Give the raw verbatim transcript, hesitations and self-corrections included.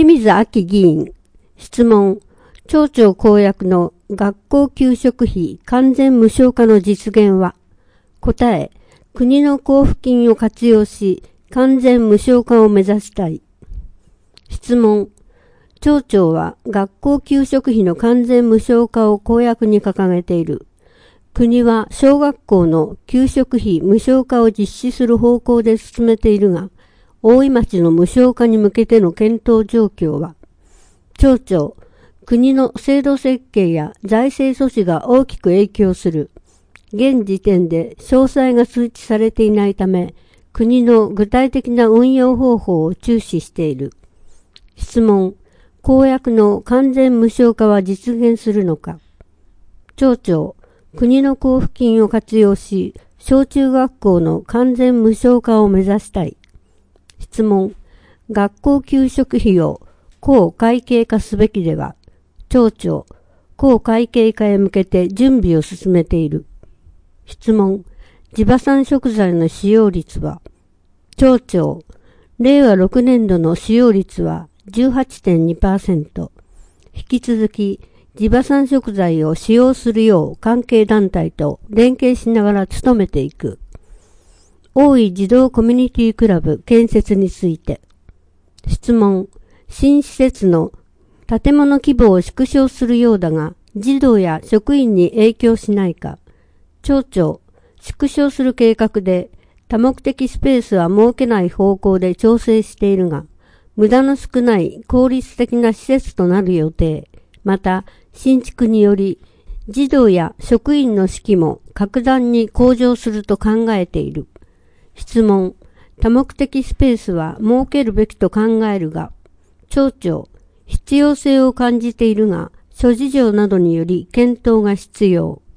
水明議員。質問。町長公約の学校給食費完全無償化の実現は？答え。国の交付金を活用し、完全無償化を目指したい。質問。町長は学校給食費の完全無償化を公約に掲げている。国は小学校の給食費無償化を実施する方向で進めているが、大井町の無償化に向けての検討状況は、町長、国の制度設計や財政措置が大きく影響する。現時点で詳細が通知されていないため、国の具体的な運用方法を注視している。質問。公約の完全無償化は実現するのか？町長、国の交付金を活用し、小中学校の完全無償化を目指したい。質問。学校給食費を公会計化すべきでは？町長、公会計化へ向けて準備を進めている。質問。地場産食材の使用率は？町長、れいわろくねんどの使用率は じゅうはちてんにパーセント。引き続き、地場産食材を使用するよう関係団体と連携しながら努めていく。大井児童コミュニティクラブ建設について。質問。新施設の建物規模を縮小するようだが、児童や職員に影響しないか。町長、縮小する計画で多目的スペースは設けない方向で調整しているが、無駄の少ない効率的な施設となる予定。また、新築により、児童や職員の士気も格段に向上すると考えている。質問。多目的スペースは設けるべきと考えるが、町長、必要性を感じているが、諸事情などにより検討が必要。